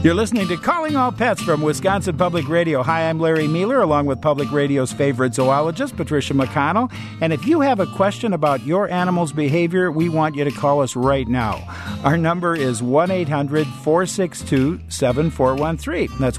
You're listening to Calling All Pets from Wisconsin Public Radio. Hi, I'm Larry Mueller, along with Public Radio's favorite zoologist, Patricia McConnell. And if you have a question about your animal's behavior, we want you to call us right now. Our number is 1-800-462-7413. That's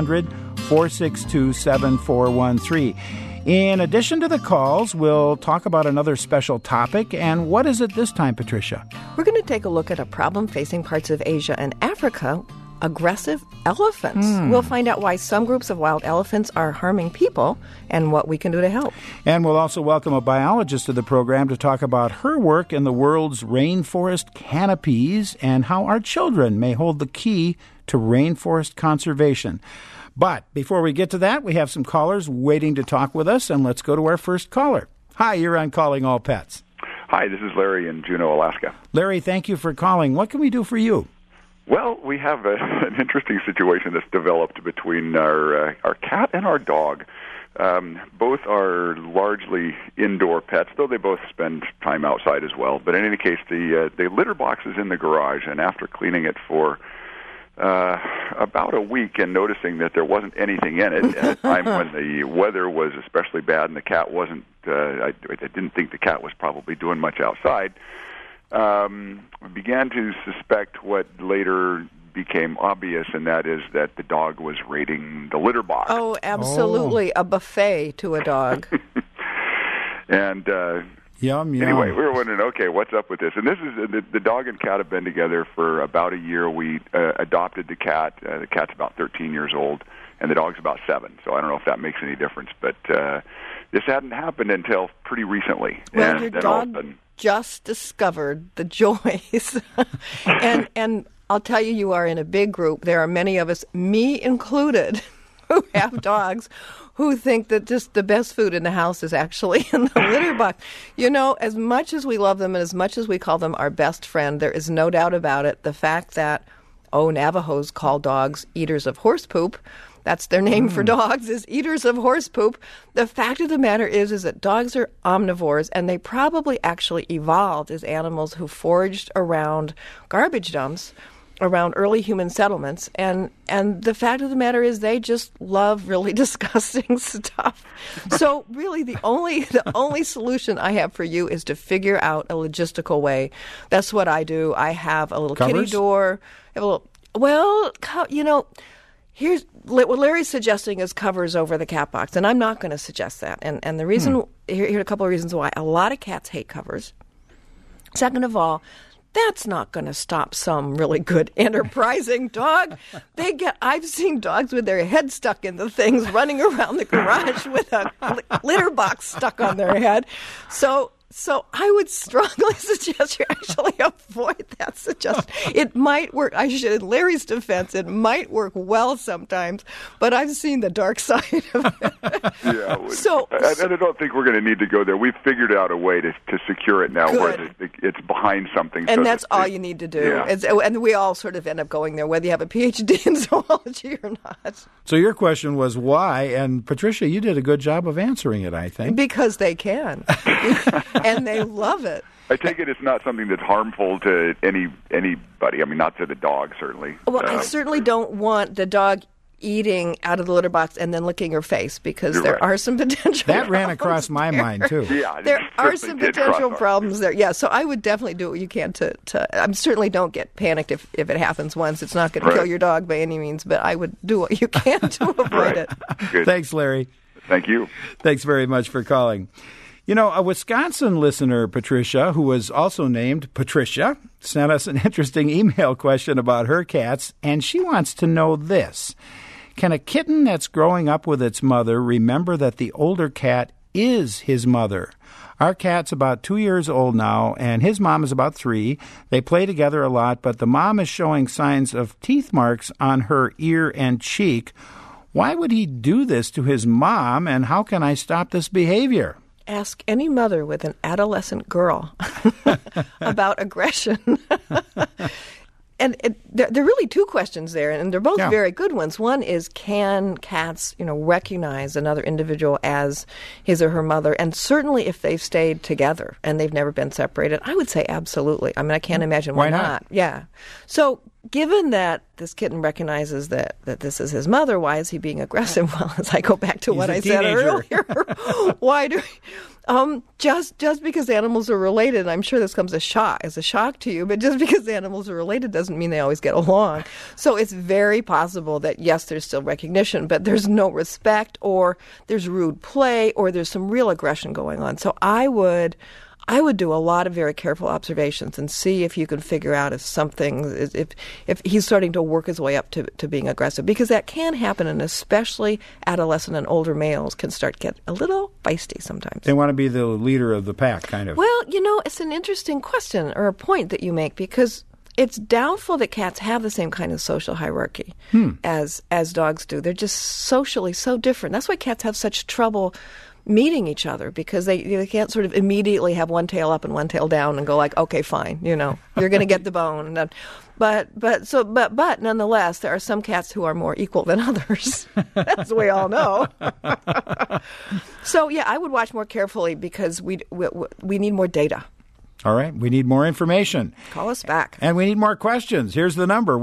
1-800-462-7413. In addition to the calls, we'll talk about another special topic. And what is it this time, Patricia? We're going to take a look at a problem facing parts of Asia and Africa: aggressive elephants. We'll find out why some groups of wild elephants are harming people and what we can do to help. And we'll also welcome a biologist to the program to talk about her work in the world's rainforest canopies and how our children may hold the key to rainforest conservation. But before we get to that, we have some callers waiting to talk with us, and let's go to our first caller. Hi, you're on Calling All Pets. Hi, this is Larry in Juneau, Alaska. Larry, thank you for calling. What can we do for you? Well, we have an interesting situation that's developed between our cat and our dog. Both are largely indoor pets, though they both spend time outside as well. But in any case, the litter box is in the garage, and after cleaning it for about a week and noticing that there wasn't anything in it at a time when the weather was especially bad and the cat wasn't, I didn't think the cat was probably doing much outside, began to suspect what later became obvious, and that is that the dog was raiding the litter box. Oh, absolutely. A buffet to a dog. And Yum. anyway, we were wondering, okay, what's up with this? And this is the dog and cat have been together for about a year. We adopted the cat. The cat's about 13 years old, and the dog's about 7. So I don't know if that makes any difference, but this hadn't happened until pretty recently. Well, and your then all of a dog sudden, just discovered the joys. and I'll tell you, you are in a big group. There are many of us, me included, who have dogs who think that just the best food in the house is actually in the litter box. You know, as much as we love them and as much as we call them our best friend, there is no doubt about it. The fact that, Navajos call dogs eaters of horse poop. That's their name for dogs, is eaters of horse poop. The fact of the matter is that dogs are omnivores, and they probably actually evolved as animals who foraged around garbage dumps, around early human settlements, and the fact of the matter is they just love really disgusting stuff. So really the only solution I have for you is to figure out a logistical way. That's what I do. I have a little kitty door. I have a little, here's what Larry's suggesting is covers over the cat box, and I'm not going to suggest that. And the reason, here are a couple of reasons why. A lot of cats hate covers. Second of all, that's not going to stop some really good, enterprising dog. I've seen dogs with their head stuck in the things running around the garage with a litter box stuck on their head. So I would strongly suggest you actually avoid that suggestion. It might work. In Larry's defense, it might work well sometimes, but I've seen the dark side of it. Yeah. I don't think we're going to need to go there. We've figured out a way to secure it now where it's behind something. And that's all you need to do. Yeah. And we all sort of end up going there, whether you have a PhD in zoology or not. So your question was why, and Patricia, you did a good job of answering it, I think. Because they can. And they love it. I take it it's not something that's harmful to anybody. I mean, not to the dog, certainly. Well, I certainly don't want the dog eating out of the litter box and then licking her face, because there are some potential That ran across my mind, too. Yeah, there are some potential problems there. Yeah, so I would definitely do what you can to I certainly don't get panicked if it happens once. It's not going to kill your dog by any means, but I would do what you can to avoid it. Good. Thanks, Larry. Thank you. Thanks very much for calling. You know, a Wisconsin listener, Patricia, who was also named Patricia, sent us an interesting email question about her cats, and she wants to know this. Can a kitten that's growing up with its mother remember that the older cat is his mother? Our cat's about 2 years old now, and his mom is about 3. They play together a lot, but the mom is showing signs of teeth marks on her ear and cheek. Why would he do this to his mom, and how can I stop this behavior? Ask any mother with an adolescent girl about aggression. And there are really two questions there, and they're both very good ones. One is, can cats, recognize another individual as his or her mother? And certainly if they've stayed together and they've never been separated, I would say absolutely. I mean, I can't imagine why not. Yeah. So given that this kitten recognizes that this is his mother, why is he being aggressive? Well, as I go back to what I said earlier, why do just because animals are related, I'm sure this comes as a shock to you, but just because animals are related doesn't mean they always get along. So it's very possible that, yes, there's still recognition, but there's no respect, or there's rude play, or there's some real aggression going on. So I would do a lot of very careful observations and see if you can figure out if he's starting to work his way up to being aggressive, because that can happen, and especially adolescent and older males can get a little feisty sometimes. They want to be the leader of the pack, kind of. Well, it's an interesting question or a point that you make, because it's doubtful that cats have the same kind of social hierarchy as dogs do. They're just socially so different. That's why cats have such trouble meeting each other, because they can't sort of immediately have one tail up and one tail down and go like, okay, fine, you're going to get the bone. But nonetheless, there are some cats who are more equal than others, as we all know. So yeah, I would watch more carefully, because we need more data. All right, we need more information. Call us back. And we need more questions. Here's the number,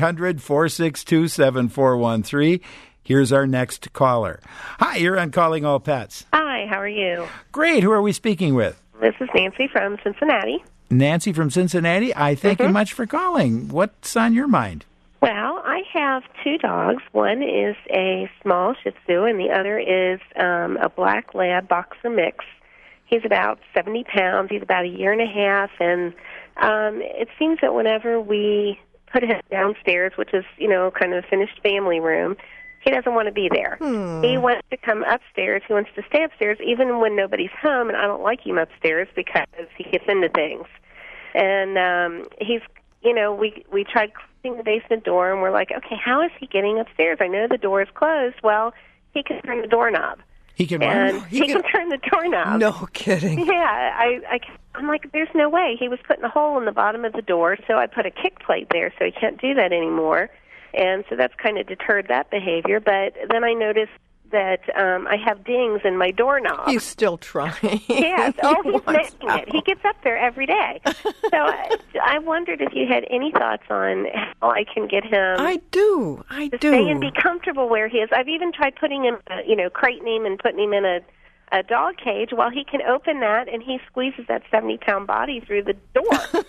1-800-462-7413. Here's our next caller. Hi, you're on Calling All Pets. Hi, how are you? Great. Who are we speaking with? This is Nancy from Cincinnati. Nancy from Cincinnati. I thank you much for calling. What's on your mind? Well, I have two dogs. One is a small Shih Tzu, and the other is a black lab boxer mix. He's about 70 pounds. He's about a year and a half, and it seems that whenever we put him downstairs, which is, kind of a finished family room, he doesn't want to be there. He wants to come upstairs. He wants to stay upstairs even when nobody's home, and I don't like him upstairs because he gets into things. And he's, we tried closing the basement door, and we're like, okay, how is he getting upstairs? I know the door is closed. Well, he can turn the doorknob. He can He can turn the doorknob. No kidding. Yeah, I'm like, there's no way. He was putting a hole in the bottom of the door, so I put a kick plate there, so he can't do that anymore. And so that's kind of deterred that behavior. But then I noticed that I have dings in my doorknob. He's still trying. Yes. He's making it. He gets up there every day. So I wondered if you had any thoughts on how I can get him I do. to stay and be comfortable where he is. I've even tried putting him, crating him and putting him in a dog cage. Well, he can open that, and he squeezes that 70-pound body through the door,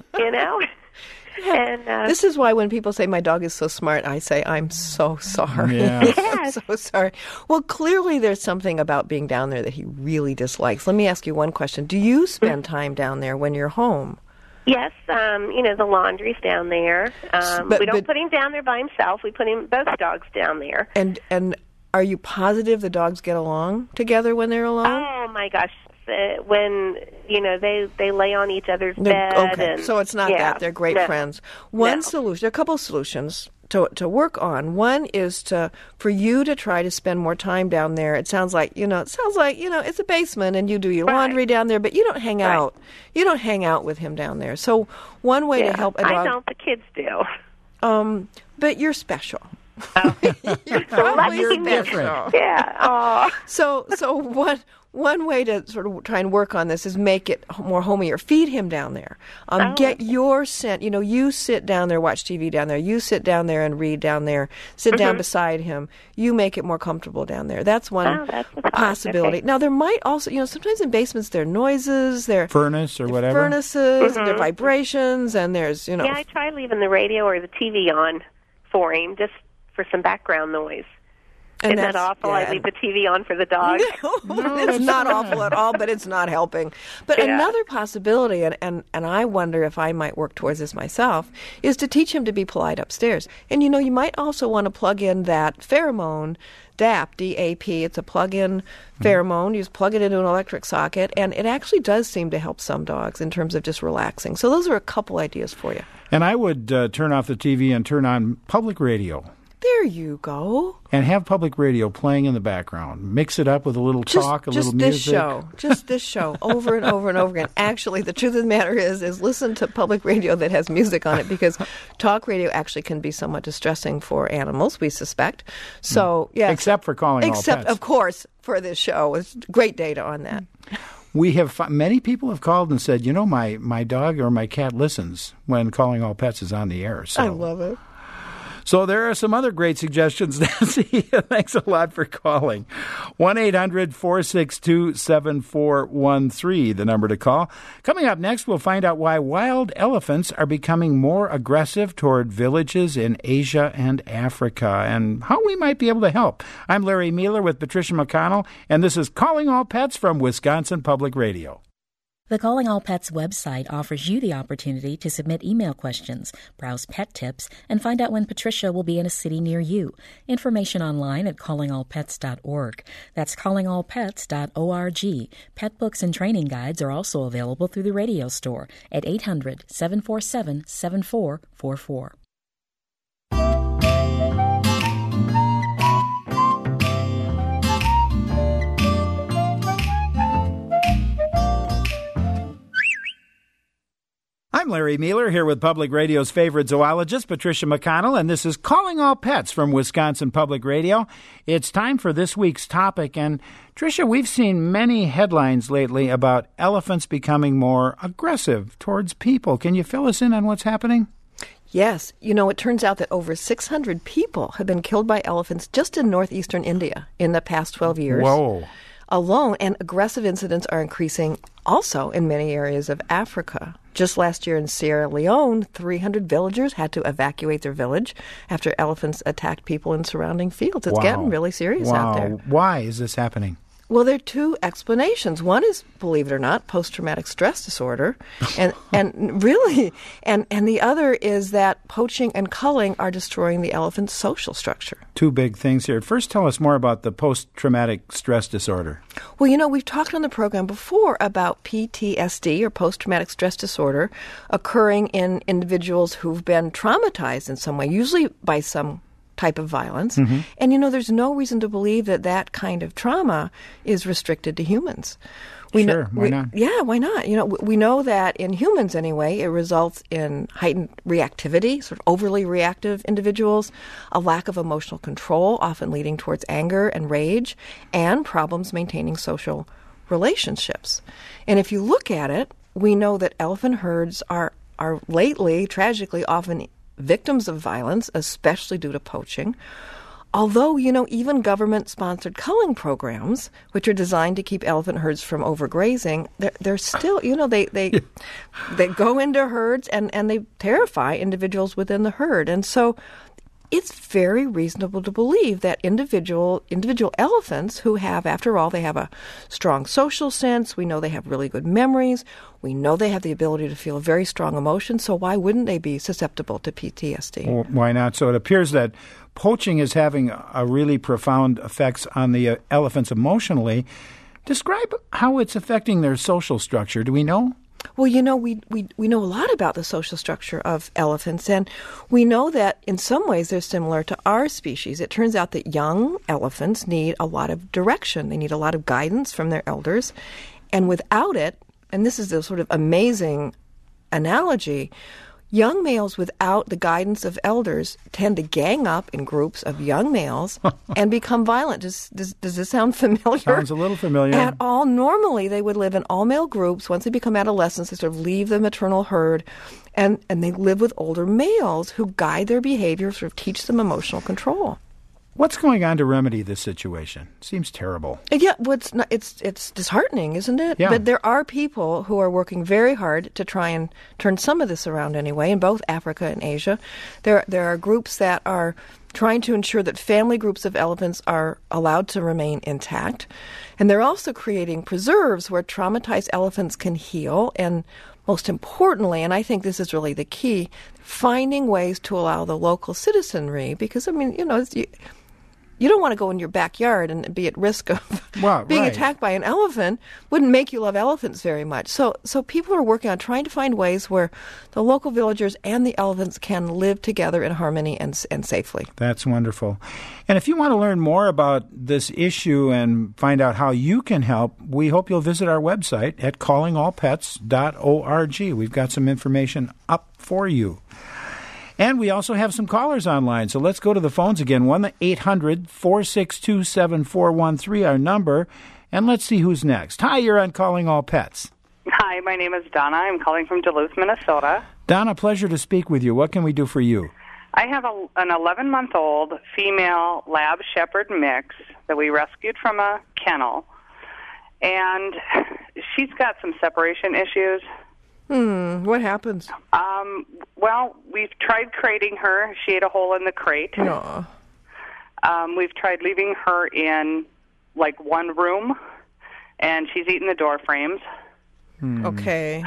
And this is why when people say my dog is so smart, I say I'm so sorry. Yeah. I'm so sorry. Well, clearly there's something about being down there that he really dislikes. Let me ask you one question. Do you spend time down there when you're home? Yes, the laundry's down there. We don't put him down there by himself. We put both dogs down there. And are you positive the dogs get along together when they're alone? Oh my gosh. When they lay on each other's bed. Okay, and, so it's not that they're great friends. One solution, a couple of solutions to work on. One is for you to try to spend more time down there. It sounds like it's a basement and you do your laundry down there, but you don't hang out. You don't hang out with him down there. So one way to help a dog. I don't. The kids do. But you're special. Oh. You're probably different. Yeah. Oh. So one way to sort of try and work on this is make it more homey, or feed him down there. Get your scent. You sit down there, watch TV down there. You sit down there and read down there. Sit down beside him. You make it more comfortable down there. That's one possibility. Okay. Now, there might also, sometimes in basements there are noises, there furnace or whatever. Furnaces, and there are vibrations, and there's, Yeah, I try leaving the radio or the TV on for him, just for some background noise. Isn't that awful? I leave the TV on for the dog. No, it's not awful at all, but it's not helping. But another possibility, and I wonder if I might work towards this myself, is to teach him to be polite upstairs. And, you might also want to plug in that pheromone, DAP, D-A-P. It's a plug-in pheromone. You just plug it into an electric socket, and it actually does seem to help some dogs in terms of just relaxing. So those are a couple ideas for you. And I would turn off the TV and turn on public radio. There you go. And have public radio playing in the background. Mix it up with a little talk, a little music. Just this show, over and over and over again. Actually, the truth of the matter is listen to public radio that has music on it, because talk radio actually can be somewhat distressing for animals, we suspect. So, yes. Except for calling all pets. Except, of course, for this show. It's great data on that. We have many people have called and said, my dog or my cat listens when Calling All Pets is on the air. So. I love it. So there are some other great suggestions, Nancy. Thanks a lot for calling. 1-800-462-7413, the number to call. Coming up next, we'll find out why wild elephants are becoming more aggressive toward villages in Asia and Africa and how we might be able to help. I'm Larry Mueller with Patricia McConnell, and this is Calling All Pets from Wisconsin Public Radio. The Calling All Pets website offers you the opportunity to submit email questions, browse pet tips, and find out when Patricia will be in a city near you. Information online at callingallpets.org. That's callingallpets.org. Pet books and training guides are also available through the radio store at 800-747-7444. I'm Larry Mueller here with Public Radio's favorite zoologist, Patricia McConnell, and this is Calling All Pets from Wisconsin Public Radio. It's time for this week's topic, and Tricia, we've seen many headlines lately about elephants becoming more aggressive towards people. Can you fill us in on what's happening? Yes. It turns out that over 600 people have been killed by elephants just in northeastern India in the past 12 years. Whoa. Alone, and aggressive incidents are increasing also in many areas of Africa. Just last year in Sierra Leone, 300 villagers had to evacuate their village after elephants attacked people in surrounding fields. It's getting really serious out there. Why is this happening? Well, there are two explanations. One is, believe it or not, post-traumatic stress disorder, and the other is that poaching and culling are destroying the elephant's social structure. Two big things here. First, tell us more about the post-traumatic stress disorder. Well, we've talked on the program before about PTSD, or post-traumatic stress disorder, occurring in individuals who've been traumatized in some way, usually by some type of violence. Mm-hmm. And, there's no reason to believe that kind of trauma is restricted to humans. Why not? Yeah, why not? We know that in humans anyway, it results in heightened reactivity, sort of overly reactive individuals, a lack of emotional control, often leading towards anger and rage, and problems maintaining social relationships. And if you look at it, we know that elephant herds are lately, tragically, often victims of violence, especially due to poaching. Although, even government-sponsored culling programs, which are designed to keep elephant herds from overgrazing, they're still, they go into herds and they terrify individuals within the herd. And so it's very reasonable to believe that individual elephants who have, after all, they have a strong social sense. We know they have really good memories. We know they have the ability to feel very strong emotions. So why wouldn't they be susceptible to PTSD? Well, why not? So it appears that poaching is having a really profound effects on the elephants emotionally. Describe how it's affecting their social structure. Do we know? Well, we know a lot about the social structure of elephants, and we know that in some ways they're similar to our species. It turns out that young elephants need a lot of direction. They need a lot of guidance from their elders, and without it, and this is a sort of amazing analogy, young males without the guidance of elders tend to gang up in groups of young males and become violent. Does this sound familiar? Sounds a little familiar. At all. Normally, they would live in all-male groups. Once they become adolescents, they sort of leave the maternal herd, and they live with older males who guide their behavior, sort of teach them emotional control. What's going on to remedy this situation? Seems terrible. Yeah, it's disheartening, isn't it? Yeah. But there are people who are working very hard to try and turn some of this around anyway, in both Africa and Asia. There are groups that are trying to ensure that family groups of elephants are allowed to remain intact. And they're also creating preserves where traumatized elephants can heal, and most importantly, and I think this is really the key, finding ways to allow the local citizenry, because, you don't want to go in your backyard and be at risk of being attacked by an elephant. Wouldn't make you love elephants very much. So people are working on trying to find ways where the local villagers and the elephants can live together in harmony and safely. That's wonderful. And if you want to learn more about this issue and find out how you can help, we hope you'll visit our website at callingallpets.org. We've got some information up for you. And we also have some callers online, so let's go to the phones again. 1-800-462-7413, our number. And let's see who's next. Hi, you're on Calling All Pets. Hi, my name is Donna. I'm calling from Duluth, Minnesota. Donna, pleasure to speak with you. What can we do for you? I have an 11-month-old female lab shepherd mix that we rescued from a kennel, and she's got some separation issues. What happens? Well, we've tried crating her. She ate a hole in the crate. No. We've tried leaving her in, like, one room, and she's eaten the door frames. Okay.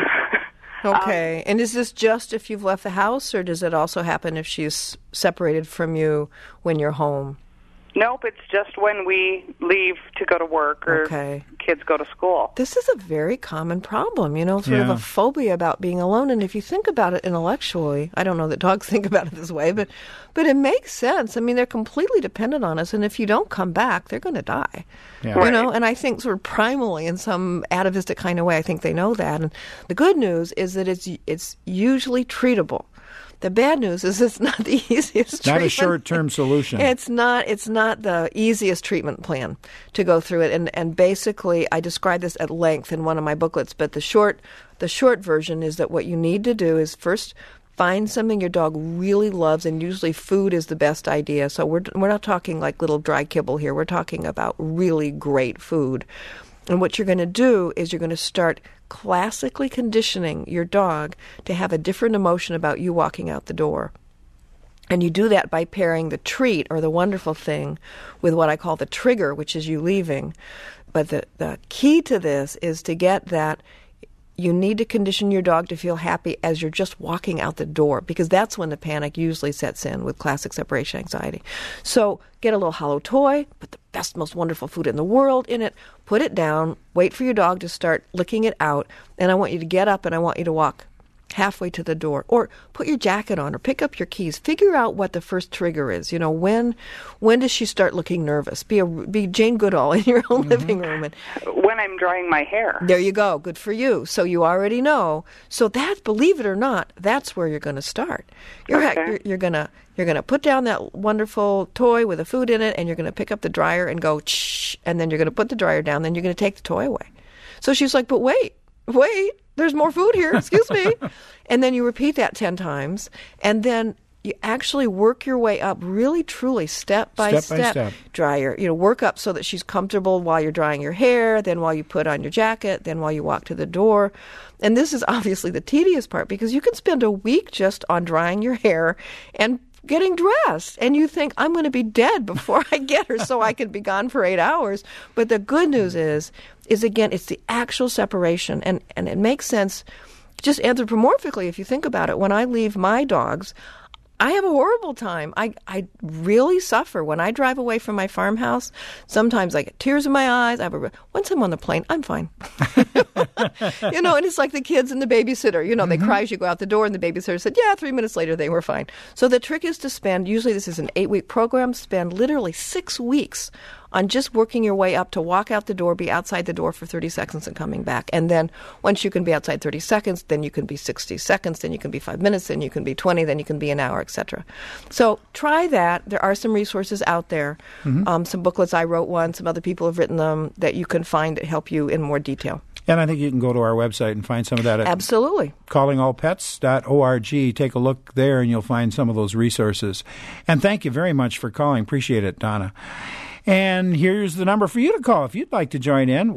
Okay. And is this just if you've left the house, or does it also happen if she's separated from you when you're home? Nope, it's just when we leave to go to work or kids go to school. This is a very common problem, sort of a phobia about being alone. And if you think about it intellectually, I don't know that dogs think about it this way, but it makes sense. I mean, they're completely dependent on us, and if you don't come back, they're going to die. Yeah. Right. And I think sort of primally in some atavistic kind of way, I think they know that. And the good news is that it's usually treatable. The bad news is it's not the easiest treatment. Not a short-term solution. It's not the easiest treatment plan to go through it. And basically, I describe this at length in one of my booklets, but the short version is that what you need to do is first find something your dog really loves, and usually food is the best idea. So we're not talking like little dry kibble here. We're talking about really great food. And what you're going to do is you're going to start classically conditioning your dog to have a different emotion about you walking out the door. And you do that by pairing the treat or the wonderful thing with what I call the trigger, which is you leaving. But the key to this is to get that you need to condition your dog to feel happy as you're just walking out the door, because that's when the panic usually sets in with classic separation anxiety. So get a little hollow toy, put the best, most wonderful food in the world in it, put it down, wait for your dog to start licking it out, and I want you to get up and I want you to walk halfway to the door, or put your jacket on, or pick up your keys. Figure out what the first trigger is. When does she start looking nervous? Be Jane Goodall in your own living room. And when I'm drying my hair. There you go. Good for you. So you already know. So that, believe it or not, that's where you're going to start. You're going to put down that wonderful toy with the food in it, and you're going to pick up the dryer and go, shh, and then you're going to put the dryer down, then you're going to take the toy away. So she's like, but wait, there's more food here, excuse me. And then you repeat that 10 times, and then you actually work your way up really, truly, step by step. Dry work up so that she's comfortable while you're drying your hair, then while you put on your jacket, then while you walk to the door. And this is obviously the tedious part, because you can spend a week just on drying your hair and getting dressed, and you think, I'm going to be dead before I get her so I can be gone for 8 hours. But the good news is again, it's the actual separation, and it makes sense just anthropomorphically if you think about it. When I leave my dogs, I have a horrible time. I really suffer when I drive away from my farmhouse. Sometimes I get tears in my eyes. Once I'm on the plane, I'm fine. And it's like the kids and the babysitter. They cry as you go out the door, and the babysitter said, 3 minutes later they were fine. So the trick is to spend, usually this is an 8-week program, spend literally 6 weeks on just working your way up to walk out the door, be outside the door for 30 seconds and coming back. And then once you can be outside 30 seconds, then you can be 60 seconds, then you can be 5 minutes, then you can be 20, then you can be an hour, etc. So try that. There are some resources out there, some booklets. I wrote one, some other people have written them that you can find that help you in more detail. And I think you can go to our website and find some of that at Absolutely. callingallpets.org. Take a look there and you'll find some of those resources. And thank you very much for calling. Appreciate it, Donna. And here's the number for you to call if you'd like to join in,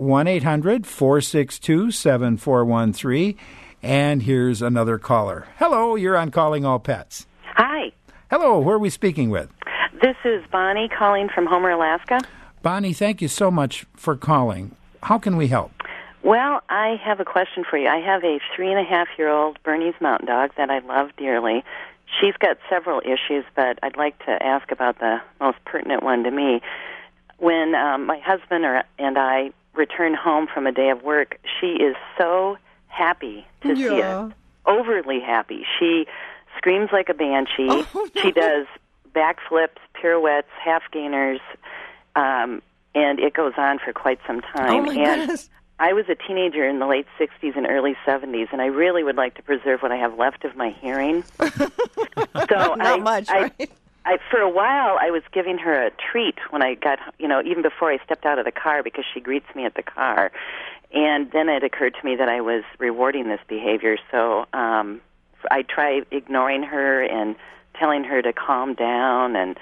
1-800-462-7413. And here's another caller. Hello, you're on Calling All Pets. Hi. Hello, who are we speaking with? This is Bonnie calling from Homer, Alaska. Bonnie, thank you so much for calling. How can we help? Well, I have a question for you. I have a 3.5-year-old Bernese Mountain Dog that I love dearly. She's got several issues, but I'd like to ask about the most pertinent one to me. When my husband and I return home from a day of work, she is so happy to see us, overly happy. She screams like a banshee. Oh, no. She does backflips, pirouettes, half gainers, and it goes on for quite some time. Oh, my goodness. I was a teenager in the late 60s and early 70s, and I really would like to preserve what I have left of my hearing. So Not much, right? For a while, I was giving her a treat when I got, even before I stepped out of the car, because she greets me at the car. And then it occurred to me that I was rewarding this behavior. So I tried ignoring her and telling her to calm down, and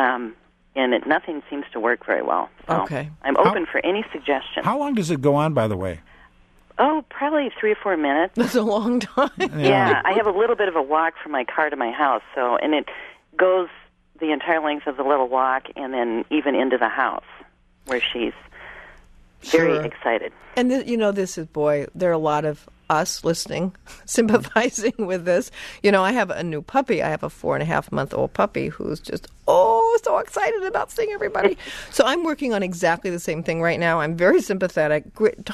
nothing seems to work very well. So okay. I'm open for any suggestion. How long does it go on, by the way? Oh, probably 3 or 4 minutes. That's a long time. Yeah, I have a little bit of a walk from my car to my house, and it goes the entire length of the little walk and then even into the house, where she's very excited. And, this is, there are a lot of us listening, sympathizing with this. I have a new puppy. I have a 4.5-month-old puppy who's just, so excited about seeing everybody. So I'm working on exactly the same thing right now. I'm very sympathetic.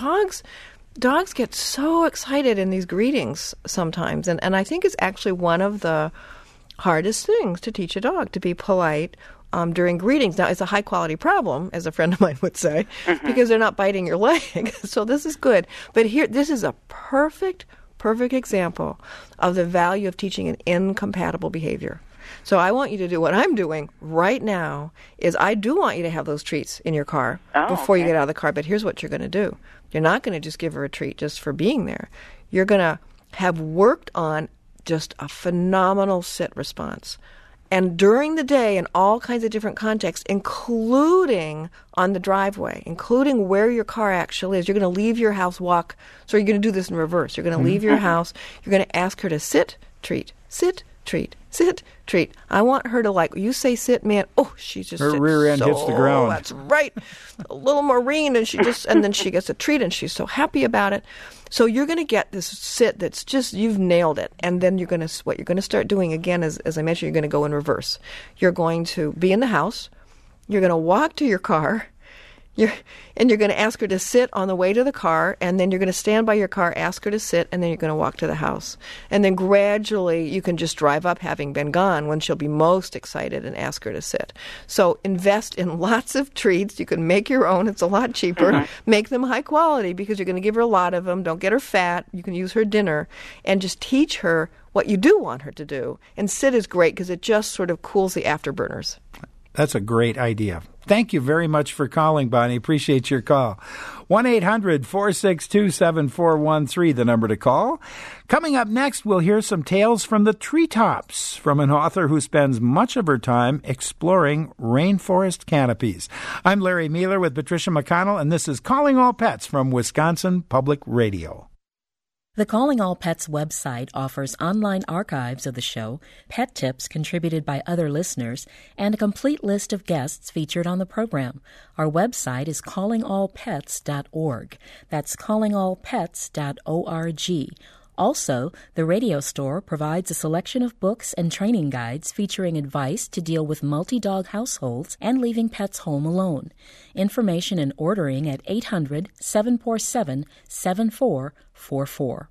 Dogs get so excited in these greetings sometimes. And I think it's actually one of the hardest things to teach a dog, to be polite during greetings. Now, it's a high-quality problem, as a friend of mine would say, because they're not biting your leg. So this is good. But here, this is a perfect example of the value of teaching an incompatible behavior. So I want you to do what I'm doing right now is I do want you to have those treats in your car before you get out of the car. But here's what you're going to do. You're not going to just give her a treat just for being there. You're going to have worked on just a phenomenal sit response. And during the day, in all kinds of different contexts, including on the driveway, including where your car actually is, you're going to leave your house, walk. So you're going to do this in reverse. You're going to leave your house. You're going to ask her to sit, treat, sit, treat, sit, treat. I want her to, you say sit, man. Oh, she just her rear end hits the ground. That's right. A little Marine, and then she gets a treat, and she's so happy about it. So you're going to get this sit that's just, you've nailed it. And then what you're going to start doing again, as I mentioned, you're going to go in reverse. You're going to be in the house. You're going to walk to your car. And you're going to ask her to sit on the way to the car, and then you're going to stand by your car, ask her to sit, and then you're going to walk to the house. And then gradually you can just drive up, having been gone, when she'll be most excited, and ask her to sit. So invest in lots of treats. You can make your own. It's a lot cheaper. Make them high quality because you're going to give her a lot of them. Don't get her fat. You can use her dinner. And just teach her what you do want her to do. And sit is great because it just sort of cools the afterburners. That's a great idea. Thank you very much for calling, Bonnie. Appreciate your call. 1-800-462-7413, the number to call. Coming up next, we'll hear some tales from the treetops from an author who spends much of her time exploring rainforest canopies. I'm Larry Mueller with Patricia McConnell, and this is Calling All Pets from Wisconsin Public Radio. The Calling All Pets website offers online archives of the show, pet tips contributed by other listeners, and a complete list of guests featured on the program. Our website is callingallpets.org. That's callingallpets.org. Also, the radio store provides a selection of books and training guides featuring advice to deal with multi-dog households and leaving pets home alone. Information and ordering at 800-747-7444.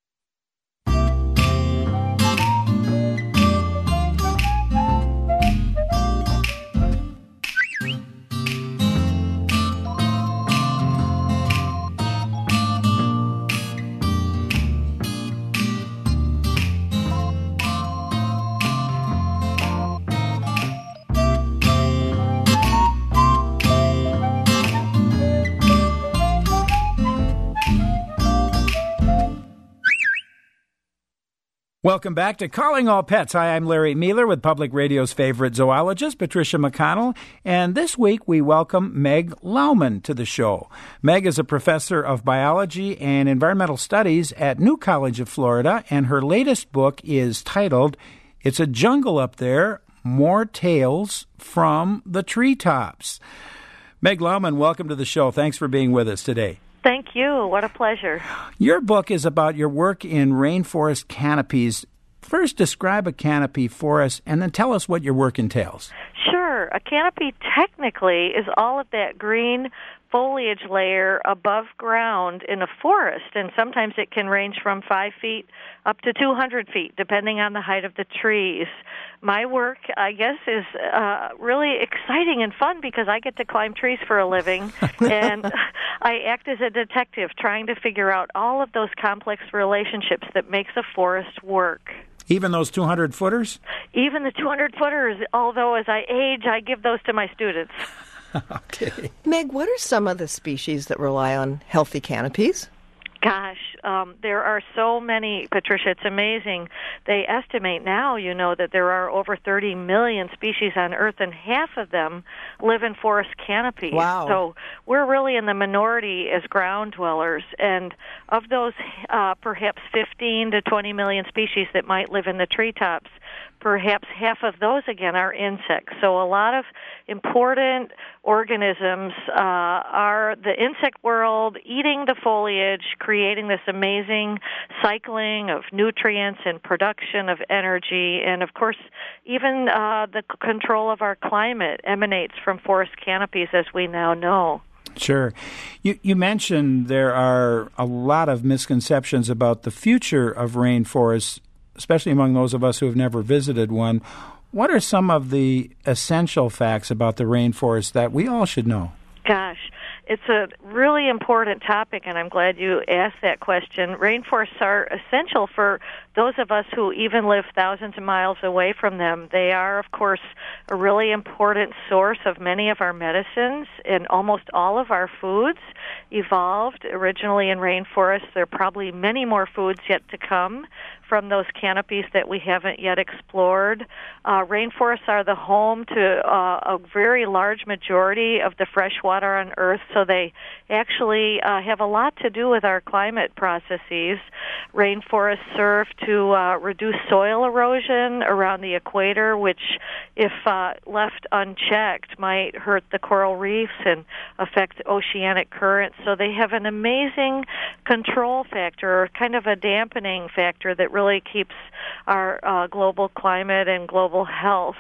Welcome back to Calling All Pets. Hi, I'm Larry Mueller with Public Radio's favorite zoologist, Patricia McConnell. And this week we welcome Meg Lauman to the show. Meg is a professor of biology and environmental studies at New College of Florida, and her latest book is titled, It's a Jungle Up There, More Tales from the Treetops. Meg Lauman, welcome to the show. Thanks for being with us today. Thank you. What a pleasure. Your book is about your work in rainforest canopies. First, describe a canopy for us, and then tell us what your work entails. Sure. A canopy technically is all of that green foliage layer above ground in a forest, and sometimes it can range from 5 feet up to 200 feet, depending on the height of the trees. My work, I guess, is really exciting and fun because I get to climb trees for a living, and I act as a detective trying to figure out all of those complex relationships that makes a forest work. Even those 200-footers? Even the 200-footers, although as I age, I give those to my students. Okay. Meg, what are some of the species that rely on healthy canopies? Gosh, there are so many, Patricia. It's amazing. They estimate now, that there are over 30 million species on Earth, and half of them live in forest canopies. Wow. So we're really in the minority as ground dwellers. And of those perhaps 15 to 20 million species that might live in the treetops, perhaps half of those, again, are insects. So a lot of important organisms are the insect world, eating the foliage, creating this amazing cycling of nutrients and production of energy. And, of course, even the control of our climate emanates from forest canopies, as we now know. Sure. You mentioned there are a lot of misconceptions about the future of rainforests, especially among those of us who have never visited one. What are some of the essential facts about the rainforest that we all should know? Gosh, it's a really important topic, and I'm glad you asked that question. Rainforests are essential for those of us who even live thousands of miles away from them. They are, of course, a really important source of many of our medicines, and almost all of our foods evolved originally in rainforests. There are probably many more foods yet to come from those canopies that we haven't yet explored. Rainforests are the home to a very large majority of the fresh water on Earth, so they actually have a lot to do with our climate processes. Rainforests serve to reduce soil erosion around the equator, which, if left unchecked, might hurt the coral reefs and affect oceanic currents. So they have an amazing control factor, or kind of a dampening factor that really keeps our global climate and global health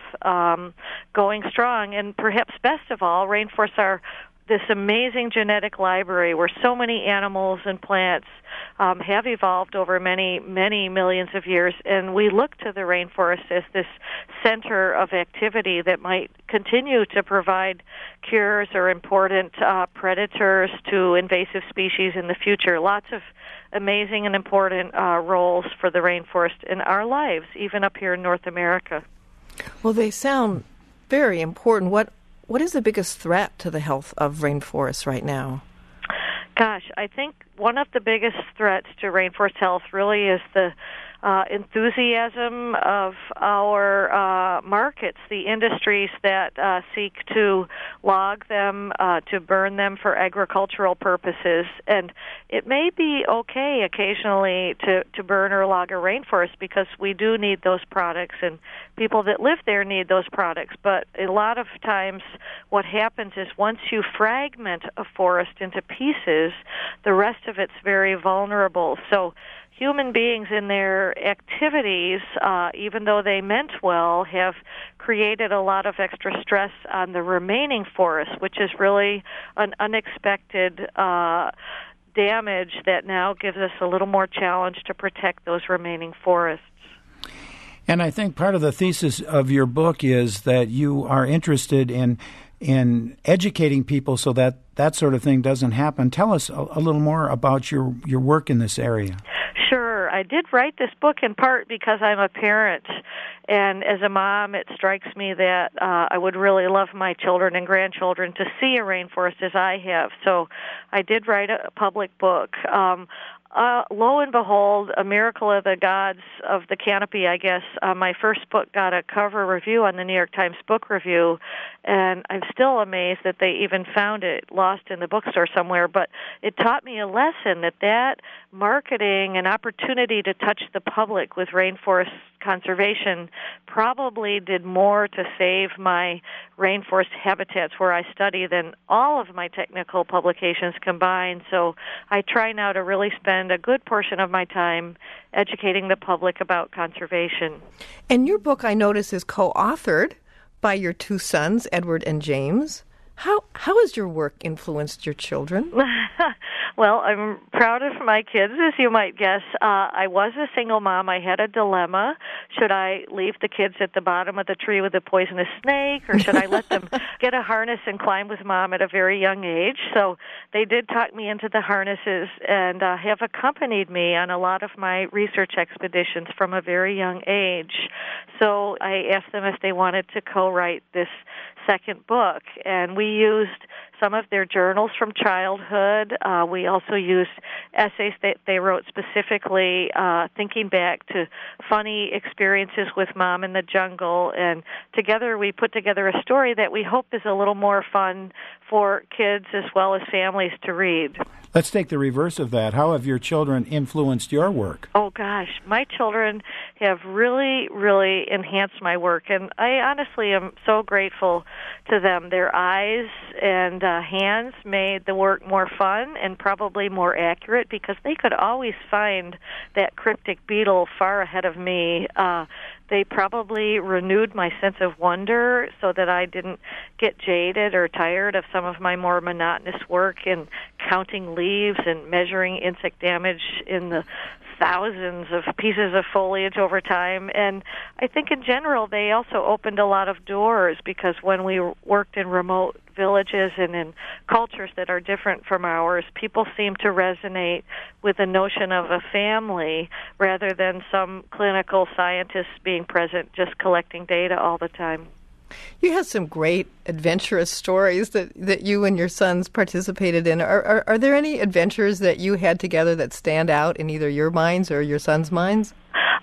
going strong. And perhaps best of all, rainforests are this amazing genetic library where so many animals and plants have evolved over many, many millions of years, and we look to the rainforest as this center of activity that might continue to provide cures or important predators to invasive species in the future. Lots of amazing and important roles for the rainforest in our lives, even up here in North America. Well, they sound very important. What is the biggest threat to the health of rainforests right now? Gosh, I think one of the biggest threats to rainforest health really is the enthusiasm of our markets, the industries that seek to log them, to burn them for agricultural purposes. And it may be okay occasionally to burn or log a rainforest because we do need those products, and people that live there need those products. But a lot of times what happens is once you fragment a forest into pieces, the rest of it's very vulnerable. So human beings in their activities, even though they meant well, have created a lot of extra stress on the remaining forest, which is really an unexpected damage that now gives us a little more challenge to protect those remaining forests. And I think part of the thesis of your book is that you are interested in educating people so that that sort of thing doesn't happen. Tell us a little more about your work in this area. Sure. I did write this book in part because I'm a parent, and as a mom, it strikes me that I would really love my children and grandchildren to see a rainforest as I have. So I did write a public book. Lo and behold, a miracle of the gods of the canopy, I guess. My first book got a cover review on the New York Times Book Review, and I'm still amazed that they even found it lost in the bookstore somewhere. But it taught me a lesson that marketing and opportunity to touch the public with rainforest conservation probably did more to save my rainforest habitats where I study than all of my technical publications combined. So I try now to really spend a good portion of my time educating the public about conservation. And your book, I notice, is co-authored by your two sons, Edward and James. How has your work influenced your children? Well, I'm proud of my kids, as you might guess. I was a single mom. I had a dilemma. Should I leave the kids at the bottom of the tree with a poisonous snake, or should I let them get a harness and climb with mom at a very young age? So they did talk me into the harnesses and have accompanied me on a lot of my research expeditions from a very young age. So I asked them if they wanted to co-write this second book, and we used some of their journals from childhood. We also used essays that they wrote specifically thinking back to funny experiences with Mom in the jungle, and together we put together a story that we hope is a little more fun for kids as well as families to read. Let's take the reverse of that. How have your children influenced your work? Oh, gosh. My children have really, really enhanced my work, and I honestly am so grateful to them. Their eyes and hands made the work more fun and probably more accurate because they could always find that cryptic beetle far ahead of me. They probably renewed my sense of wonder so that I didn't get jaded or tired of some of my more monotonous work in counting leaves and measuring insect damage in the thousands of pieces of foliage over time. And I think in general they also opened a lot of doors because when we worked in remote villages and in cultures that are different from ours, people seem to resonate with the notion of a family rather than some clinical scientists being present just collecting data all the time. You have some great adventurous stories that you and your sons participated in. Are there any adventures that you had together that stand out in either your minds or your sons' minds?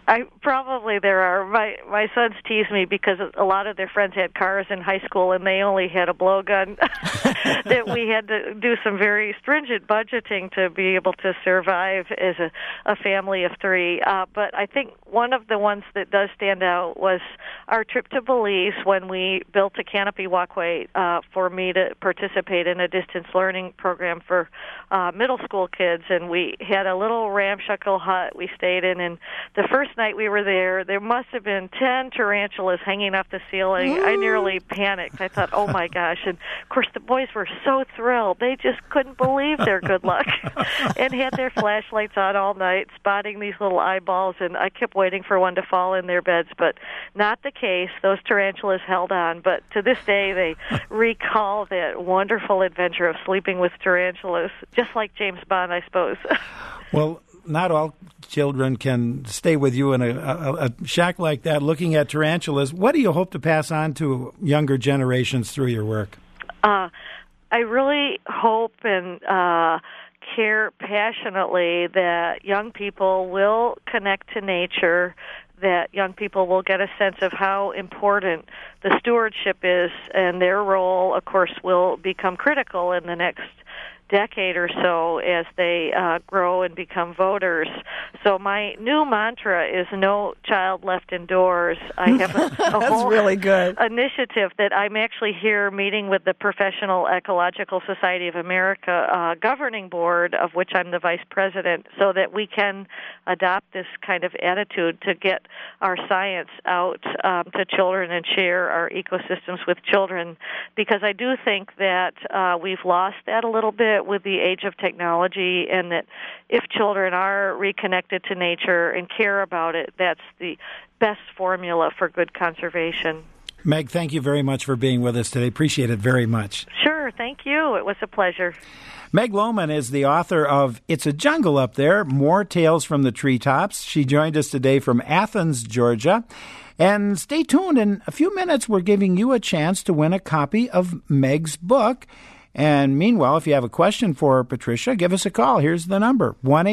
Probably there are. My sons tease me because a lot of their friends had cars in high school and they only had a blowgun. That we had to do some very stringent budgeting to be able to survive as a family of three. But I think one of the ones that does stand out was our trip to Belize when we built a canopy walkway for me to participate in a distance learning program for middle school kids. And we had a little ramshackle hut we stayed in, and the first night we were there must have been 10 tarantulas hanging off the ceiling. I nearly panicked. I thought, oh my gosh. And of course the boys were so thrilled. They just couldn't believe their good luck and had their flashlights on all night spotting these little eyeballs, and I kept waiting for one to fall in their beds, but not the case. Those tarantulas held on, but to this day they recall that wonderful adventure of sleeping with tarantulas, just like James Bond, I suppose. Well, not all children can stay with you in a shack like that looking at tarantulas. What do you hope to pass on to younger generations through your work? I really hope and care passionately that young people will connect to nature, that young people will get a sense of how important the stewardship is, and their role, of course, will become critical in the next decade or so as they grow and become voters. So my new mantra is no child left indoors. I have a whole really good initiative that I'm actually here meeting with the Professional Ecological Society of America governing board, of which I'm the vice president, so that we can adopt this kind of attitude to get our science out to children and share our ecosystems with children, because I do think that we've lost that a little bit with the age of technology, and that if children are reconnected to nature and care about it, that's the best formula for good conservation. Meg, thank you very much for being with us today. Appreciate it very much. Sure, thank you. It was a pleasure. Meg Lohman is the author of It's a Jungle Up There, More Tales from the Treetops. She joined us today from Athens, Georgia. And stay tuned. In a few minutes, we're giving you a chance to win a copy of Meg's book. And meanwhile, if you have a question for Patricia, give us a call. Here's the number,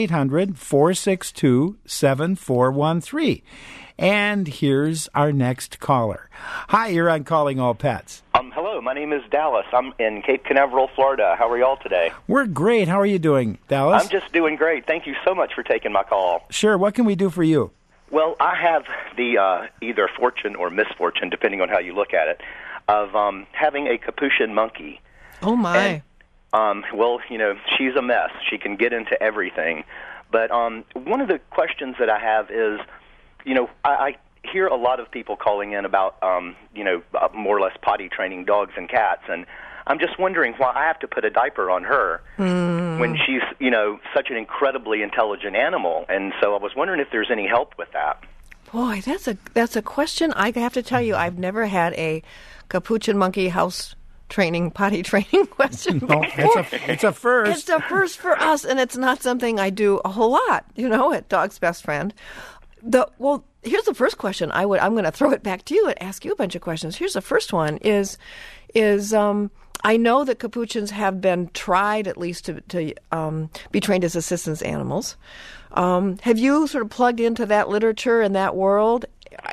1-800-462-7413. And here's our next caller. Hi, you're on Calling All Pets. Hello, my name is Dallas. I'm in Cape Canaveral, Florida. How are y'all today? We're great. How are you doing, Dallas? I'm just doing great. Thank you so much for taking my call. Sure. What can we do for you? Well, I have the either fortune or misfortune, depending on how you look at it, of having a Capuchin monkey. Oh, my. And, well, you know, she's a mess. She can get into everything. But one of the questions that I have is, you know, I hear a lot of people calling in about, you know, more or less potty training dogs and cats. And I'm just wondering why I have to put a diaper on her when she's, such an incredibly intelligent animal. And so I was wondering if there's any help with that. Boy, that's a question. I have to tell you, I've never had a capuchin monkey potty training question before. It's a first. It's a first for us, and it's not something I do a whole lot, at Dog's Best Friend. Here's the first question. I'm going to throw it back to you and ask you a bunch of questions. Here's the first one: is I know that capuchins have been tried at least to be trained as assistance animals. Have you sort of plugged into that literature and that world?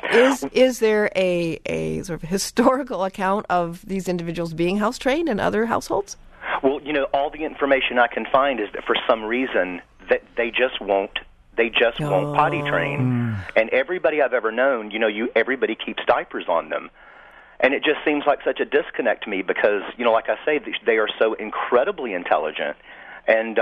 Is there a sort of historical account of these individuals being house trained in other households? Well, all the information I can find is that for some reason that they just won't potty train. And everybody I've ever known, everybody keeps diapers on them. And it just seems like such a disconnect to me because, like I say, they are so incredibly intelligent. And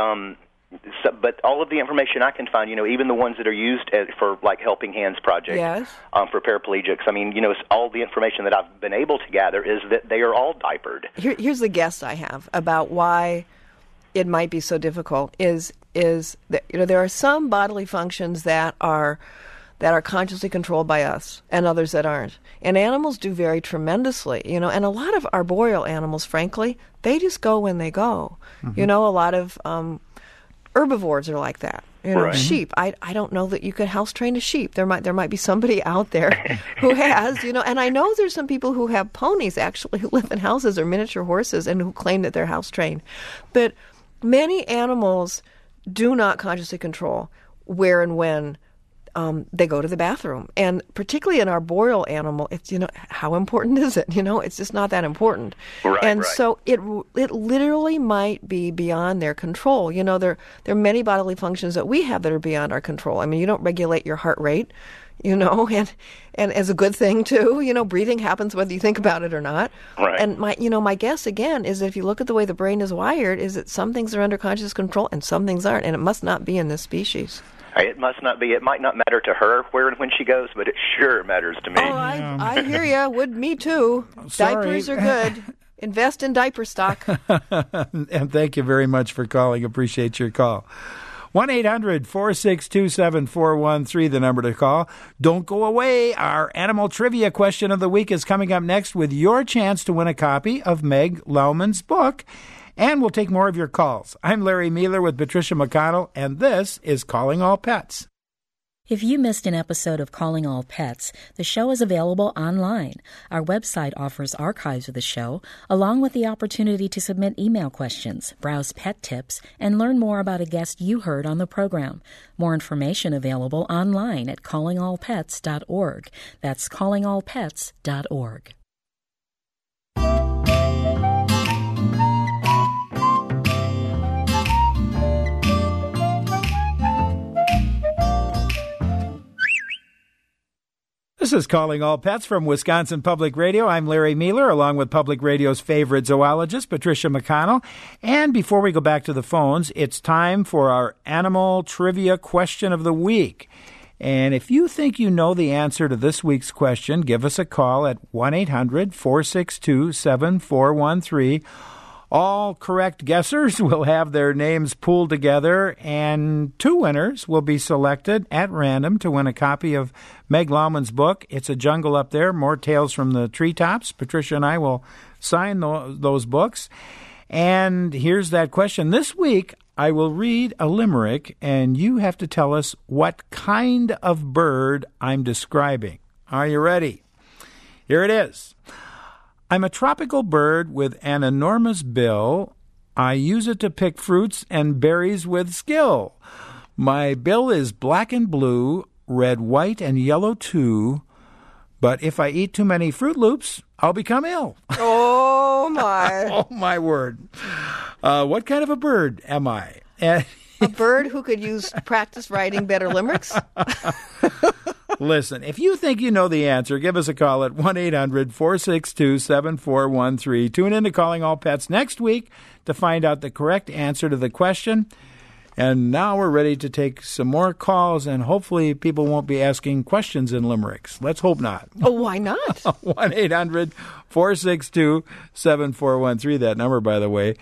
but all of the information I can find, even the ones that are used for like Helping Hands Project, yes, for paraplegics. I mean, all the information that I've been able to gather is that they are all diapered. Here's the guess I have about why it might be so difficult. Is that there are some bodily functions that are consciously controlled by us and others that aren't. And animals do vary tremendously, and a lot of arboreal animals, frankly, they just go when they go. Mm-hmm. A lot of herbivores are like that. Right. Sheep. I don't know that you could house train a sheep. There might be somebody out there who has, and I know there's some people who have ponies actually who live in houses or miniature horses and who claim that they're house trained. But many animals do not consciously control where and when they go to the bathroom. And particularly an arboreal animal, it's, how important is it? It's just not that important. Right, So it literally might be beyond their control. There are many bodily functions that we have that are beyond our control. I mean, you don't regulate your heart rate, and as a good thing too, breathing happens whether you think about it or not. Right. And my guess again is that if you look at the way the brain is wired, is that some things are under conscious control and some things aren't, and it must not be in this species. It must not be. It might not matter to her where and when she goes, but it sure matters to me. Oh, I hear ya. Me too. Sorry. Diapers are good. Invest in diaper stock. And thank you very much for calling. Appreciate your call. 1-800-462-7413, the number to call. Don't go away. Our animal trivia question of the week is coming up next with your chance to win a copy of Meg Lauman's book. And we'll take more of your calls. I'm Larry Mueller with Patricia McConnell, and this is Calling All Pets. If you missed an episode of Calling All Pets, the show is available online. Our website offers archives of the show, along with the opportunity to submit email questions, browse pet tips, and learn more about a guest you heard on the program. More information available online at callingallpets.org. That's callingallpets.org. This is Calling All Pets from Wisconsin Public Radio. I'm Larry Mueller, along with Public Radio's favorite zoologist, Patricia McConnell. And before we go back to the phones, it's time for our animal trivia question of the week. And if you think you know the answer to this week's question, give us a call at 1-800-462-7413. All correct guessers will have their names pooled together, and 2 winners will be selected at random to win a copy of Meg Lauman's book, It's a Jungle Up There, More Tales from the Treetops. Patricia and I will sign those books. And here's that question. This week, I will read a limerick, and you have to tell us what kind of bird I'm describing. Are you ready? Here it is. I'm a tropical bird with an enormous bill. I use it to pick fruits and berries with skill. My bill is black and blue, red, white, and yellow too. But if I eat too many Fruit Loops, I'll become ill. Oh, my. Oh, my word. What kind of a bird am I? A bird who could use practice writing better limericks? Listen, if you think you know the answer, give us a call at 1-800-462-7413. Tune in to Calling All Pets next week to find out the correct answer to the question. And now we're ready to take some more calls, and hopefully people won't be asking questions in limericks. Let's hope not. Oh, why not? 1-800-462-7413, that number, by the way.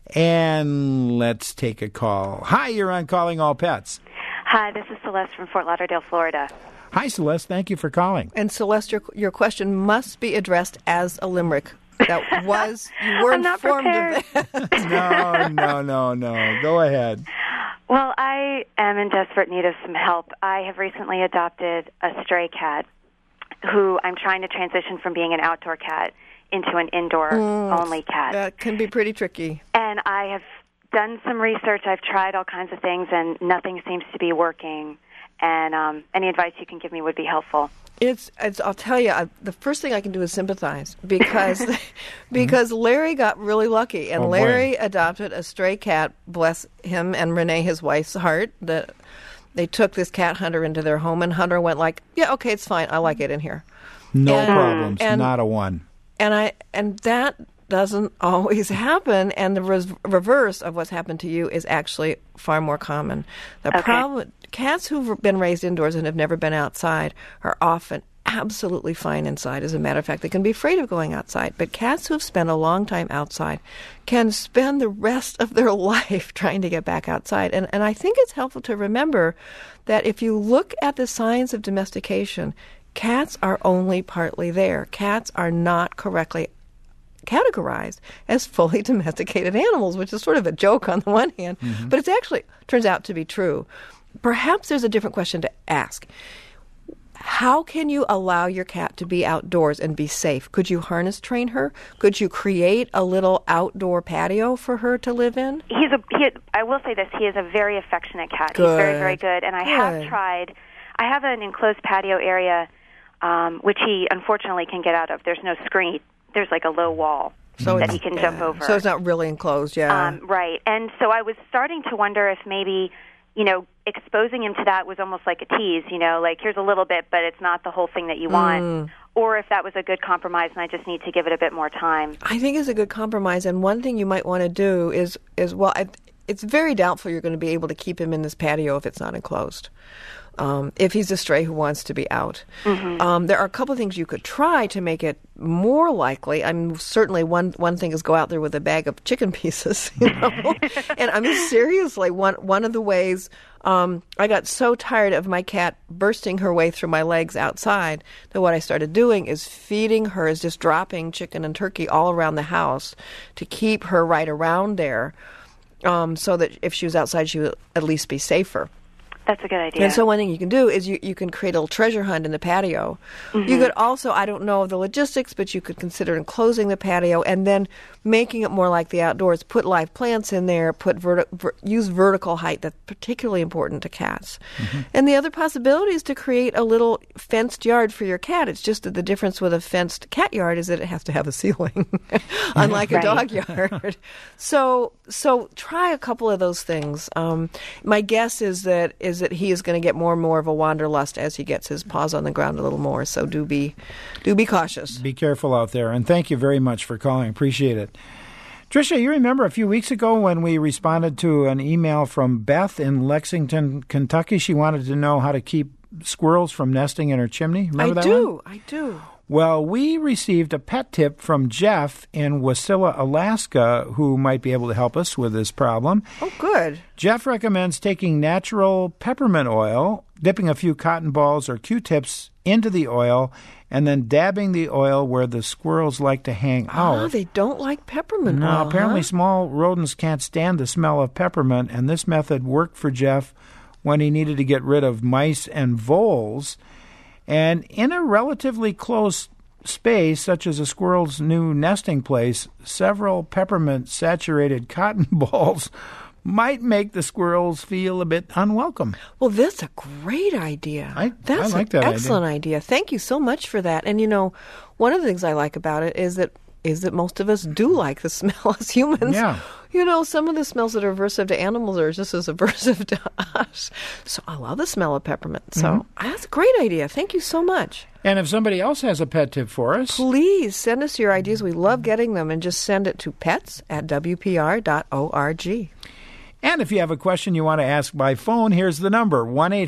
And let's take a call. Hi, you're on Calling All Pets. Hi, this is Celeste from Fort Lauderdale, Florida. Hi, Celeste. Thank you for calling. And Celeste, your question must be addressed as a limerick. That was, you were I'm not informed prepared. of that. No. Go ahead. Well, I am in desperate need of some help. I have recently adopted a stray cat who I'm trying to transition from being an outdoor cat into an indoor-only cat. That can be pretty tricky. And I have done some research. I've tried all kinds of things, and nothing seems to be working. And any advice you can give me would be helpful. I'll tell you, the first thing I can do is sympathize because Larry got really lucky, and Larry adopted a stray cat, bless him and Renee, his wife's heart. That they took this cat Hunter into their home, and Hunter went like, "Yeah, okay, it's fine. I like it in here. No problems, not a one." And that doesn't always happen, and the reverse of what's happened to you is actually far more common. The problem, cats who've been raised indoors and have never been outside are often absolutely fine inside. As a matter of fact, they can be afraid of going outside. But cats who have spent a long time outside can spend the rest of their life trying to get back outside. And I think it's helpful to remember that if you look at the signs of domestication, cats are only partly there. Cats are not correctly categorized as fully domesticated animals, which is sort of a joke on the one hand, but it actually turns out to be true. Perhaps there's a different question to ask. How can you allow your cat to be outdoors and be safe? Could you harness train her? Could you create a little outdoor patio for her to live in? I will say this, he is a very affectionate cat. Good. He's very, very good. And I have tried, I have an enclosed patio area, which he unfortunately can get out of. There's no screen. There's like a low wall that he can jump over. So it's not really enclosed, right. And so I was starting to wonder if maybe, exposing him to that was almost like a tease, like here's a little bit, but it's not the whole thing that you want. Or if that was a good compromise and I just need to give it a bit more time. I think it's a good compromise. And one thing you might want to do is it's very doubtful you're going to be able to keep him in this patio if it's not enclosed. If he's a stray who wants to be out. There are a couple of things you could try to make it more likely. I mean, certainly one thing is go out there with a bag of chicken pieces, And I mean, seriously, one of the ways I got so tired of my cat bursting her way through my legs outside that what I started doing is feeding her, is just dropping chicken and turkey all around the house to keep her right around there, so that if she was outside, she would at least be safer. That's a good idea. And so one thing you can do is you can create a little treasure hunt in the patio. You could also, I don't know the logistics, but you could consider enclosing the patio and then making it more like the outdoors. Put live plants in there, use vertical height. That's particularly important to cats. And the other possibility is to create a little fenced yard for your cat. It's just that the difference with a fenced cat yard is that it has to have a ceiling, unlike a dog yard. So try a couple of those things. My guess is that he is going to get more and more of a wanderlust as he gets his paws on the ground a little more. So do be cautious. Be careful out there. And thank you very much for calling. Appreciate it. Tricia, you remember a few weeks ago when we responded to an email from Beth in Lexington, Kentucky? She wanted to know how to keep squirrels from nesting in her chimney. Remember that one? I do. Well, we received a pet tip from Jeff in Wasilla, Alaska, who might be able to help us with this problem. Oh, good. Jeff recommends taking natural peppermint oil, dipping a few cotton balls or Q-tips into the oil, and then dabbing the oil where the squirrels like to hang out. Oh, they don't like peppermint oil. No, apparently small rodents can't stand the smell of peppermint, and this method worked for Jeff when he needed to get rid of mice and voles. And in a relatively close space, such as a squirrel's new nesting place, several peppermint-saturated cotton balls might make the squirrels feel a bit unwelcome. Well, that's a great idea. That's an excellent idea. Thank you so much for that. And, one of the things I like about it is that most of us do like the smell as humans. Yeah. Some of the smells that are aversive to animals are just as aversive to us. So I love the smell of peppermint. So that's a great idea. Thank you so much. And if somebody else has a pet tip for us, please send us your ideas. We love getting them, and just send it to pets@wpr.org. And if you have a question you want to ask by phone, here's the number,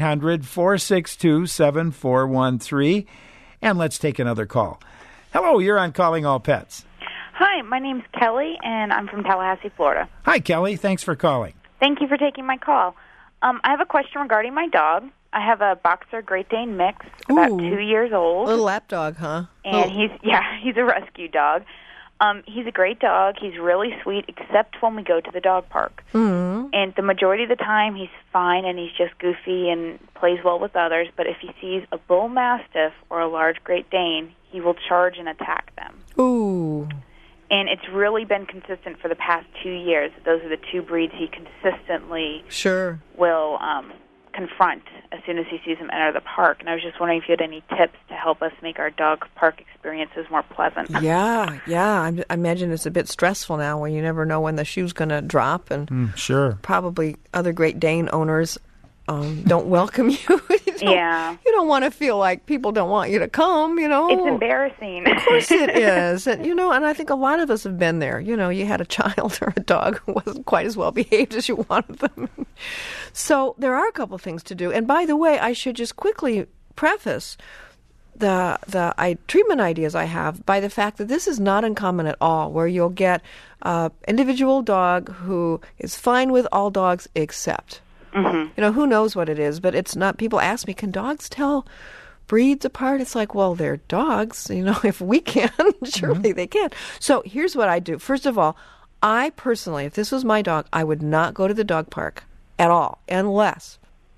1-800-462-7413. And let's take another call. Hello, you're on Calling All Pets. Hi, my name's Kelly, and I'm from Tallahassee, Florida. Hi, Kelly. Thanks for calling. Thank you for taking my call. I have a question regarding my dog. I have a Boxer Great Dane mix, about 2 years old. Little lap dog, huh? And he's a rescue dog. He's a great dog. He's really sweet, except when we go to the dog park. Mm-hmm. And the majority of the time, he's fine, and he's just goofy and plays well with others. But if he sees a bull mastiff or a large Great Dane, he will charge and attack them. Ooh. And it's really been consistent for the past 2 years. Those are the two breeds he consistently will confront as soon as he sees them enter the park. And I was just wondering if you had any tips to help us make our dog park experiences more pleasant. Yeah. I imagine it's a bit stressful now when you never know when the shoe's going to drop. And probably other Great Dane owners don't welcome you. You don't want to feel like people don't want you to come, It's embarrassing. Of course it is. And, and I think a lot of us have been there. You had a child or a dog who wasn't quite as well behaved as you wanted them. So there are a couple things to do. And by the way, I should just quickly preface the treatment ideas I have by the fact that this is not uncommon at all, where you'll get an individual dog who is fine with all dogs except. Mm-hmm. Who knows what it is, but it's not. People ask me, can dogs tell breeds apart? It's like, well, they're dogs. If we can, surely they can. So here's what I do. First of all, I personally, if this was my dog, I would not go to the dog park at all, unless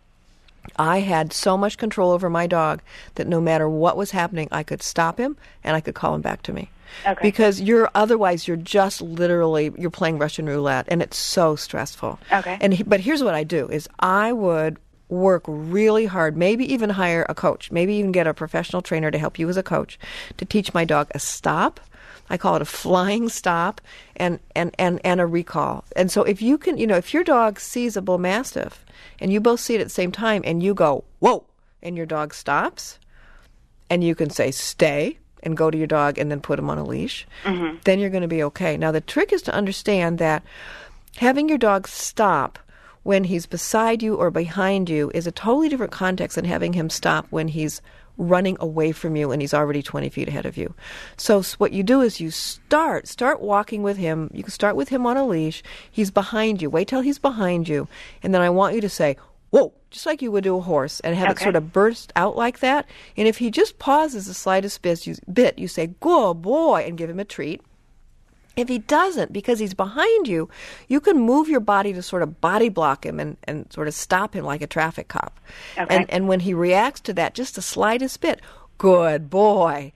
I had so much control over my dog that no matter what was happening, I could stop him and I could call him back to me. Okay. Because you're just literally, you're playing Russian roulette, and it's so stressful. Okay. But here's what I do, is I would work really hard, maybe even hire a coach, maybe even get a professional trainer to help you as a coach, to teach my dog a stop. I call it a flying stop and a recall. And so if you can, if your dog sees a bull mastiff and you both see it at the same time and you go, whoa, and your dog stops, and you can say, stay, and go to your dog and then put him on a leash, then you're going to be okay. Now, the trick is to understand that having your dog stop when he's beside you or behind you is a totally different context than having him stop when he's running away from you and he's already 20 feet ahead of you. So what you do is you start walking with him. You can start with him on a leash. He's behind you. Wait till he's behind you. And then I want you to say, whoa, just like you would do a horse, and have it sort of burst out like that. And if he just pauses the slightest bit, you say, good boy, and give him a treat. If he doesn't, because he's behind you, you can move your body to sort of body block him and sort of stop him like a traffic cop. Okay. And when he reacts to that, just the slightest bit, good boy,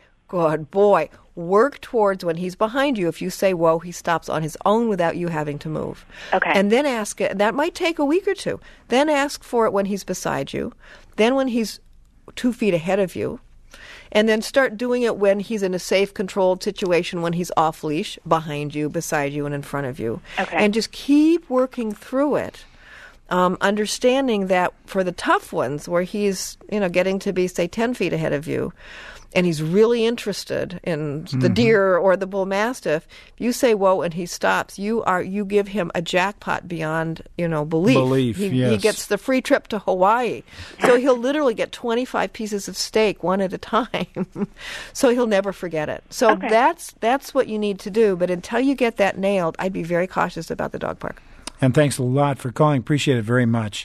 work towards when he's behind you. If you say, whoa, he stops on his own without you having to move. Okay. And then ask it. That might take a week or two. Then ask for it when he's beside you. Then when he's 2 feet ahead of you. And then start doing it when he's in a safe, controlled situation, when he's off leash, behind you, beside you, and in front of you. Okay. And just keep working through it. Understanding that for the tough ones, where he's, getting to be, say, 10 feet ahead of you, and he's really interested in the deer or the bull mastiff, you say whoa and he stops, you give him a jackpot beyond belief. He gets the free trip to Hawaii. So he'll literally get 25 pieces of steak one at a time. So he'll never forget it. So that's what you need to do. But until you get that nailed, I'd be very cautious about the dog park. And thanks a lot for calling. Appreciate it very much.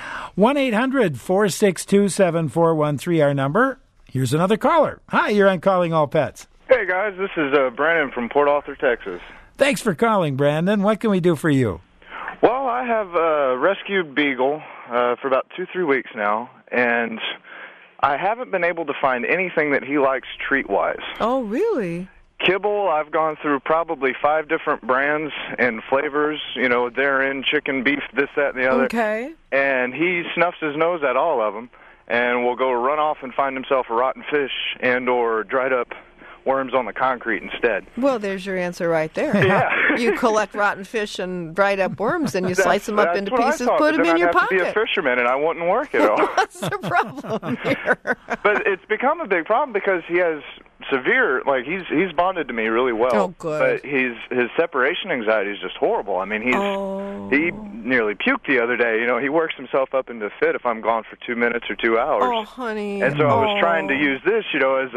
1-800-462-7413, our number. Here's another caller. Hi, you're on Calling All Pets. Hey, guys. This is Brandon from Port Arthur, Texas. Thanks for calling, Brandon. What can we do for you? Well, I have a rescued beagle for about 2-3 weeks now, and I haven't been able to find anything that he likes treat-wise. Oh, really? Kibble, I've gone through probably 5 different brands and flavors, therein, chicken, beef, this, that, and the other. Okay. And he snuffs his nose at all of them, and will go run off and find himself a rotten fish and or dried up worms on the concrete instead. Well, there's your answer right there. Yeah. You collect rotten fish and dried up worms, and you slice them up into pieces, put them in your pocket. I'd have to be a fisherman, and I wouldn't work at all. What's the problem here? But it's become a big problem because he has severe. Like he's bonded to me really well. Oh, good. But his separation anxiety is just horrible. I mean, he nearly puked the other day. You know, he works himself up into a fit if I'm gone for 2 minutes or 2 hours. Oh, honey. And so I was trying to use this, you know, as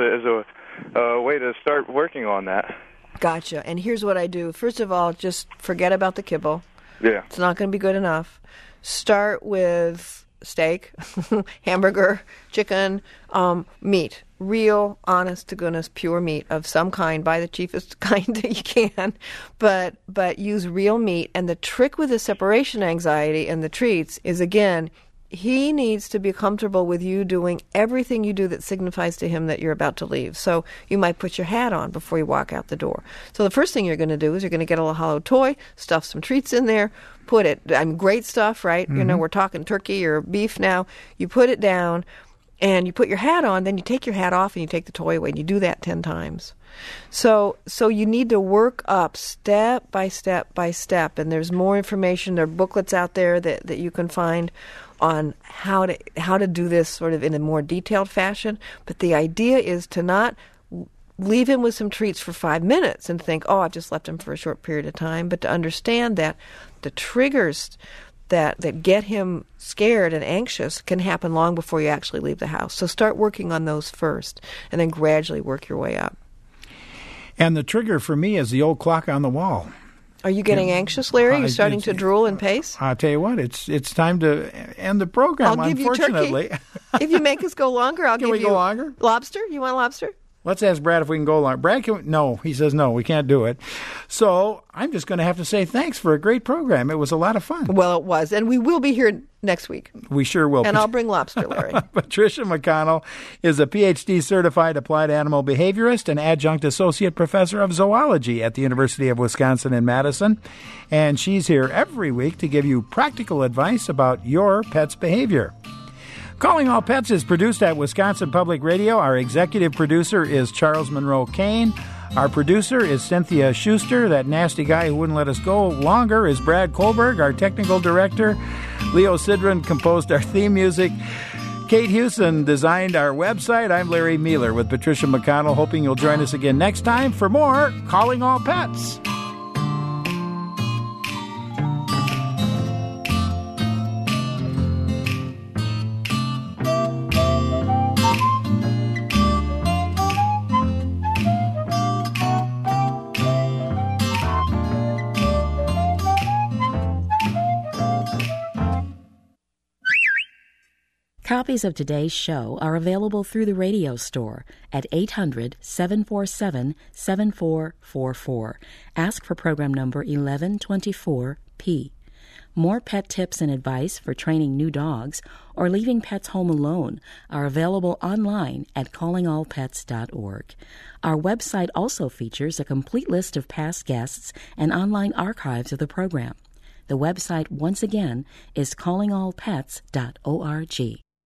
a way to start working on that. Gotcha. And here's what I do. First of all, just forget about the kibble. Yeah. It's not going to be good enough. Start with steak, hamburger, chicken, meat. Real, honest to goodness, pure meat of some kind. Buy the cheapest kind that you can, but use real meat. And the trick with the separation anxiety and the treats is, again, he needs to be comfortable with you doing everything you do that signifies to him that you're about to leave. So you might put your hat on before you walk out the door. So the first thing you're going to do is you're going to get a little hollow toy, stuff some treats in there, put it, great stuff, right? Mm-hmm. You know, we're talking turkey or beef now. You put it down and you put your hat on, then you take your hat off and you take the toy away, and you do that 10 times. So you need to work up step by step by step, and there's more information. There are booklets out there that you can find on how to do this sort of in a more detailed fashion. But the idea is to not leave him with some treats for 5 minutes and think, oh, I've just left him for a short period of time, but to understand that the triggers that get him scared and anxious can happen long before you actually leave the house. So start working on those first, and then gradually work your way up. And the trigger for me is the old clock on the wall. Are you getting anxious, Larry? Are you starting to drool and pace? I'll tell you what, it's time to end the program, I'll give unfortunately. You turkey. If you make us go longer, I'll give you... Can we go longer? Lobster? You want lobster? Let's ask Brad if we can go longer. Brad, no. He says no, we can't do it. So I'm just going to have to say thanks for a great program. It was a lot of fun. Well, it was. And we will be here next week. We sure will. And I'll bring lobster, Larry. Patricia McConnell is a Ph.D. certified applied animal behaviorist and adjunct associate professor of zoology at the University of Wisconsin in Madison. And she's here every week to give you practical advice about your pet's behavior. Calling All Pets is produced at Wisconsin Public Radio. Our executive producer is Charles Monroe Kane. Our producer is Cynthia Schuster. That nasty guy who wouldn't let us go longer is Brad Kohlberg. Our technical director, Leo Sidran, composed our theme music. Kate Hewson designed our website. I'm Larry Mueller with Patricia McConnell, hoping you'll join us again next time for more Calling All Pets. Copies of today's show are available through the radio store at 800-747-7444. Ask for program number 1124P. More pet tips and advice for training new dogs or leaving pets home alone are available online at callingallpets.org. Our website also features a complete list of past guests and online archives of the program. The website, once again, is callingallpets.org.